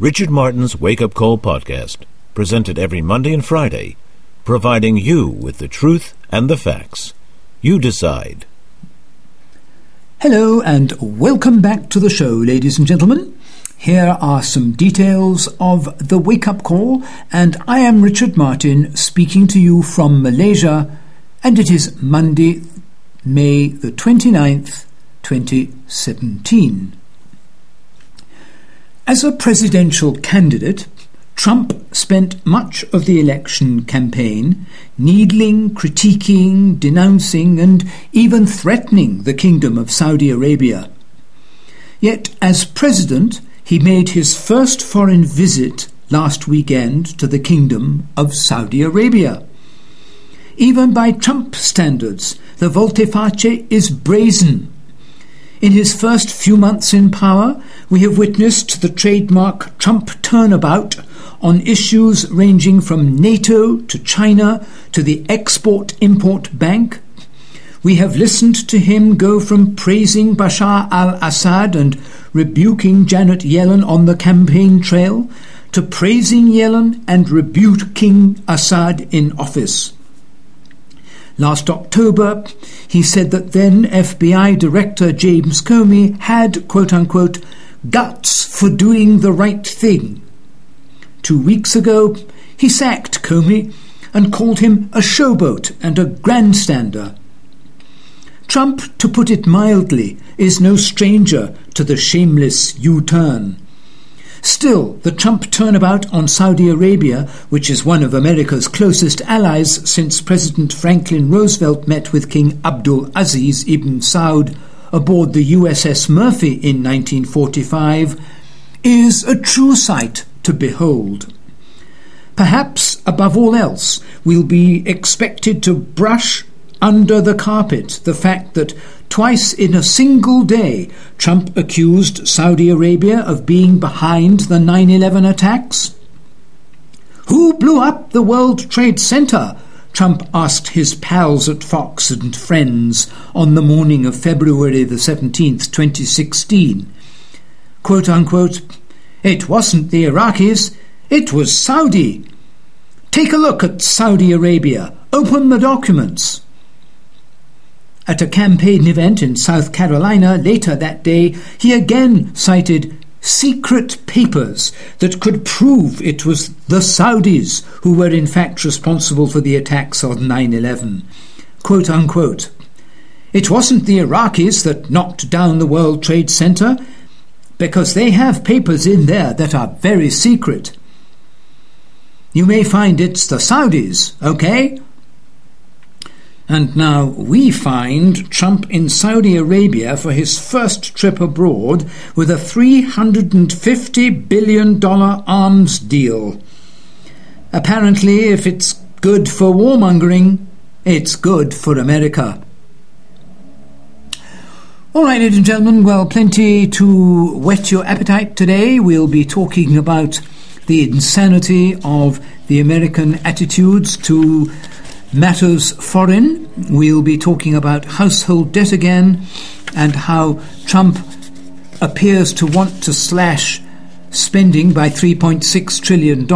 Richard Martin's Wake Up Call podcast, presented every Monday and Friday, providing you with the truth and the facts. You decide. Hello and welcome back to the show, ladies and gentlemen. Here are some details of the Wake Up Call, and I am Richard Martin speaking to you from Malaysia, and it is Monday, May the 29th, 2017. As a presidential candidate, Trump spent much of the election campaign needling, critiquing, denouncing and even threatening the Kingdom of Saudi Arabia. Yet as president, he made his first foreign visit last weekend to the Kingdom of Saudi Arabia. Even by Trump standards, the volte-face is brazen. In his first few months in power, we have witnessed the trademark Trump turnabout on issues ranging from NATO to China to the Export-Import Bank. We have listened to him go from praising Bashar al-Assad and rebuking Janet Yellen on the campaign trail to praising Yellen and rebuking Assad in office. Last October, he said that then FBI Director James Comey had, quote-unquote, guts for doing the right thing. 2 weeks ago, he sacked Comey and called him a showboat and a grandstander. Trump, to put it mildly, is no stranger to the shameless U-turn. Still, the Trump turnabout on Saudi Arabia, which is one of America's closest allies since President Franklin Roosevelt met with King Abdul Aziz ibn Saud aboard the USS Murphy in 1945, is a true sight to behold. Perhaps, above all else, we'll be expected to brush under the carpet the fact that twice in a single day Trump accused Saudi Arabia of being behind the 9/11 attacks. Who blew up the World Trade Center? Trump asked his pals at Fox and Friends on the morning of February the 17th, 2016. Quote unquote, it wasn't the Iraqis, it was Saudi. Take a look at Saudi Arabia. Open the documents. At a campaign event in South Carolina later that day, he again cited secret papers that could prove it was the Saudis who were in fact responsible for the attacks on 9/11. Quote unquote, it wasn't the Iraqis that knocked down the World Trade Center, because they have papers in there that are very secret. You may find it's the Saudis, okay? And now we find Trump in Saudi Arabia for his first trip abroad with a $350 billion arms deal. Apparently, if it's good for warmongering, it's good for America. All right, ladies and gentlemen, well, plenty to whet your appetite today. We'll be talking about the insanity of the American attitudes to matters foreign. We'll be talking about household debt again and how Trump appears to want to slash spending by $3.6 trillion.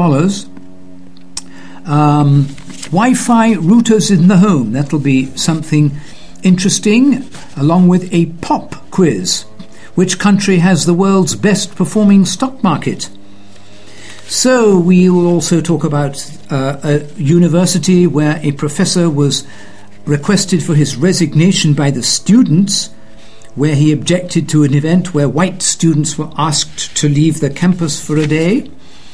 Wi-Fi routers in the home. That'll be something interesting, along with a pop quiz. Which country has the world's best performing stock market? So we will also talk about a university where a professor was requested for his resignation by the students, where he objected to an event where white students were asked to leave the campus for a day.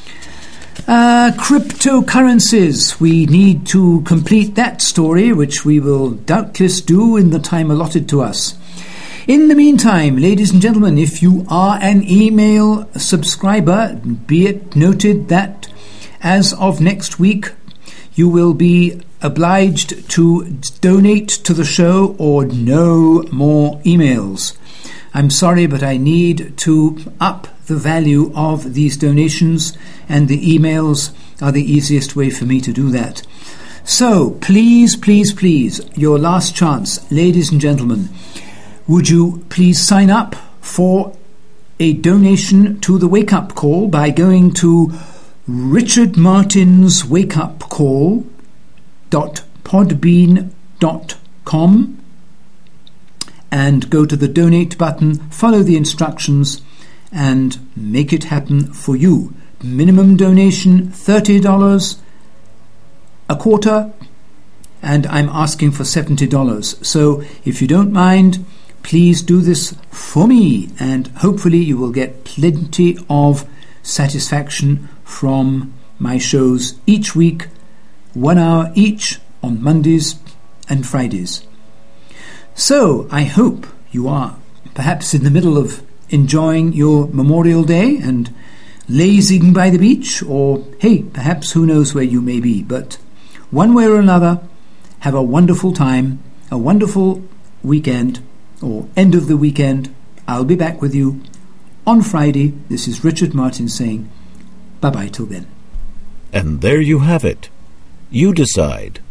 Cryptocurrencies. We need to complete that story, which we will doubtless do in the time allotted to us. In the meantime, ladies and gentlemen, if you are an email subscriber, be it noted that as of next week, you will be obliged to donate to the show or no more emails. I'm sorry, but I need to up the value of these donations, and the emails are the easiest way for me to do that. So, please, please, please, your last chance, ladies and gentlemen, would you please sign up for a donation to the Wake Up Call by going to richardmartinswakeupcall.podbean.com and go to the donate button, follow the instructions and make it happen for you. Minimum donation $30 a quarter, and I'm asking for $70. So if you don't mind, please do this for me, and hopefully you will get plenty of satisfaction from my shows each week, 1 hour each on Mondays and Fridays. So I hope you are perhaps in the middle of enjoying your Memorial Day and lazing by the beach, or hey, perhaps who knows where you may be, but one way or another, have a wonderful time, a wonderful weekend, or end of the weekend. I'll be back with you on Friday. This is Richard Martin saying bye-bye till then. And there you have it. You decide.